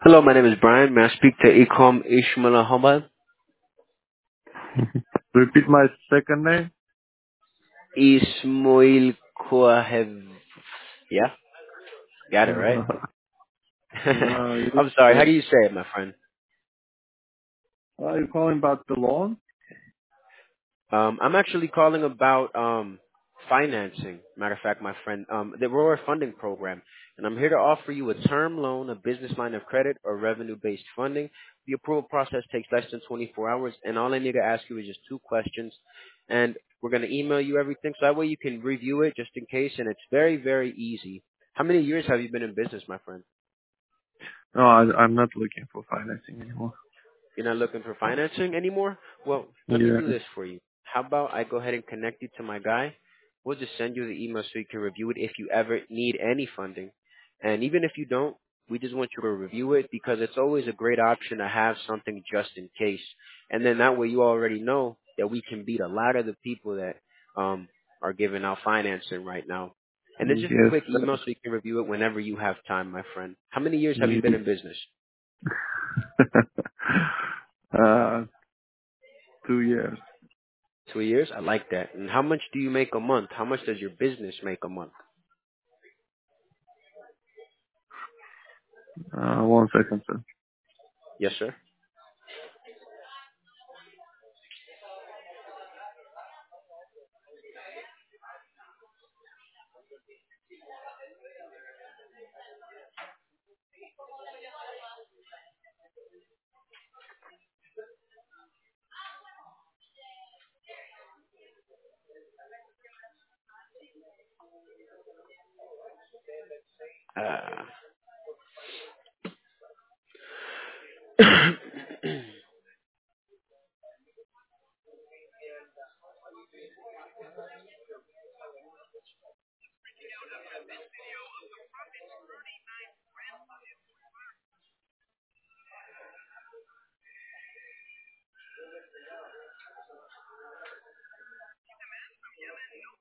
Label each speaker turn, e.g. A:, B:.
A: Hello, my name is Brian. May I speak to Ikom Ishmael Ahmad?
B: Repeat my second name.
A: Ismail Kouahev. Yeah, got it right.
B: Uh, you,
A: I'm sorry. How do you say it, my friend?
B: you calling about the loan?
A: I'm actually calling about financing. Matter of fact, my friend, the Roar Funding Program, and I'm here to offer you a term loan, a business line of credit, or revenue-based funding. The approval process takes less than 24 hours, and all I need to ask you is just two questions, and we're going to email you everything, so that way you can review it just in case, and it's very, very easy. How many years have you been in business, my friend?
B: No, I'm not looking for financing anymore.
A: You're not looking for financing anymore? Well, let me
B: Yeah.
A: do this for you. How about I go ahead and connect you to my guy? We'll just send you the email so you can review it if you ever need any funding. And even if you don't, we just want you to review it because it's always a great option to have something just in case. And then that way you already know that we can beat a lot of the people that are giving out financing right now. And it's just a
B: Yes.
A: quick email so you can review it whenever you have time, my friend. How many years have you been in business?
B: uh, 2 years.
A: 2 years? I like that. And how much do you make a month? How much does your business make a month?
B: 1 second, sir.
A: Yes, sir. Uh,